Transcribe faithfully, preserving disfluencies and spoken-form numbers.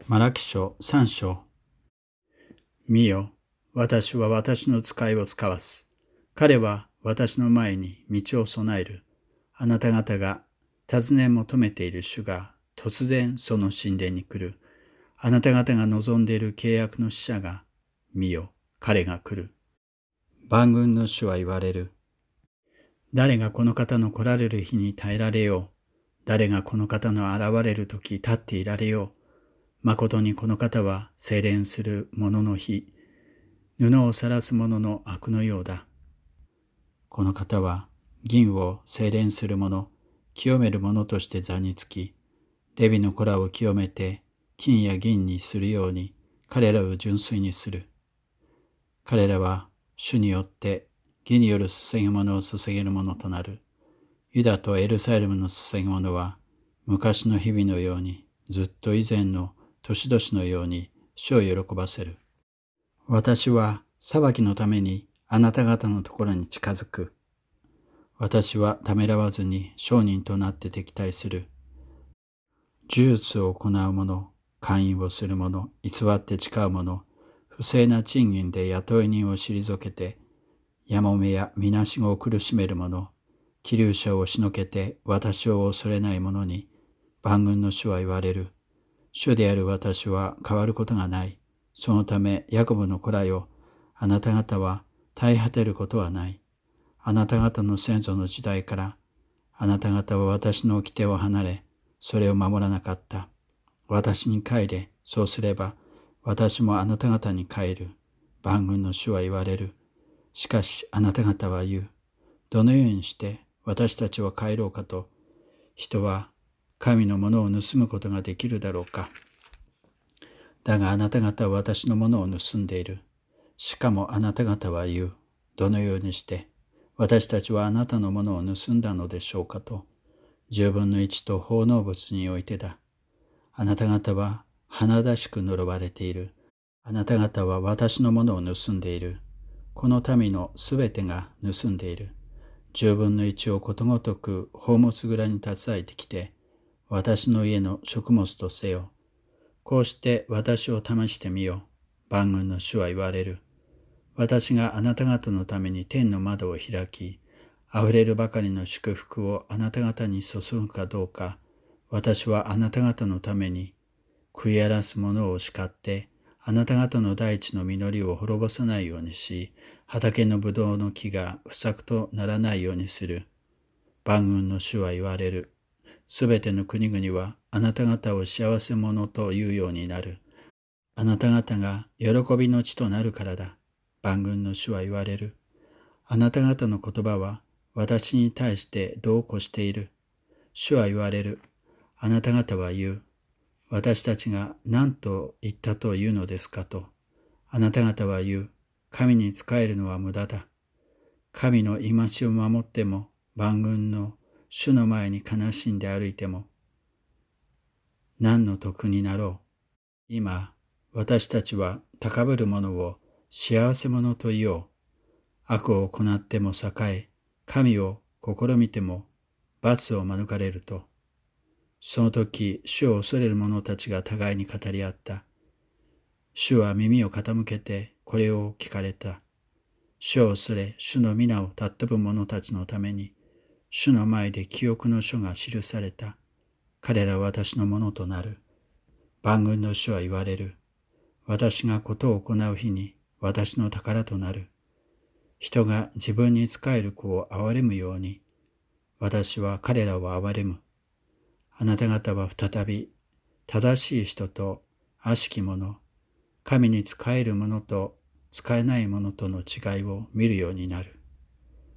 マラキ書さん章。見よ、私は私の使いを使わす。彼は私の前に道を備える。あなた方が尋ね求めている主が突然その神殿に来る。あなた方が望んでいる契約の使者が、見よ、彼が来る。万軍の主は言われる。誰がこの方の来られる日に耐えられよう。誰がこの方の現れるとき立っていられよう。誠にこの方は精錬する者の日、布を晒す者の悪のようだ。この方は銀を精錬する者、清める者として座につき、レビの子らを清めて金や銀にするように彼らを純粋にする。彼らは主によって義による捧げ物を捧げる者となる。ユダとエルサレムの捧げ物は昔の日々のようにずっと以前の年々のように主を喜ばせる。私は裁きのためにあなた方のところに近づく。私はためらわずに証人となって敵対する。呪術を行う者、勧誘をする者、偽って誓う者、不正な賃金で雇い人を退けて、やもめやみなしごを苦しめる者、気流者を押しのけて私を恐れない者に、万軍の主は言われる。主である私は変わることがない。そのため、ヤコブの子らよ、あなた方は絶え果てることはない。あなた方の先祖の時代から、あなた方は私の掟を離れ、それを守らなかった。私に帰れ、そうすれば、私もあなた方に帰る。万軍の主は言われる。しかし、あなた方は言う。どのようにして私たちは帰ろうかと、人は神のものを盗むことができるだろうか。だがあなた方は私のものを盗んでいる。しかもあなた方は言う。どのようにして私たちはあなたのものを盗んだのでしょうかと、十分の一と奉納物においてだ。あなた方は華々しく呪われている。あなた方は私のものを盗んでいる。この民のすべてが盗んでいる。十分の一をことごとく宝物蔵に携えてきて、私の家の食物とせよ。こうして私を試してみよ。万軍の主は言われる。私があなた方のために天の窓を開き、あふれるばかりの祝福をあなた方に注ぐかどうか、私はあなた方のために食い荒らす者を叱って、あなた方の大地の実りを滅ぼさないようにし、畑のぶどうの木が不作とならないようにする。万軍の主は言われる。すべての国々はあなた方を幸せ者と言うようになる。あなた方が喜びの地となるからだ。万軍の主は言われる。あなた方の言葉は私に対して度を越している。主は言われる。あなた方は言う。私たちが何と言ったというのですかと。あなた方は言う。神に仕えるのは無駄だ。神の戒めを守っても、万軍の主の前に悲しんで歩いても、何の得になろう。今、私たちは高ぶる者を幸せ者と言おう。悪を行っても栄え、神を試みても罰を免れると。その時、主を恐れる者たちが互いに語り合った。主は耳を傾けてこれを聞かれた。主を恐れ、主の皆を尊ぶ者たちのために、主の前で記憶の書が記された。彼らは私のものとなる。万軍の主は言われる。私がことを行う日に私の宝となる。人が自分に仕える子を憐れむように、私は彼らを憐れむ。あなた方は再び、正しい人と悪しき者、神に仕える者と仕えない者との違いを見るようになる。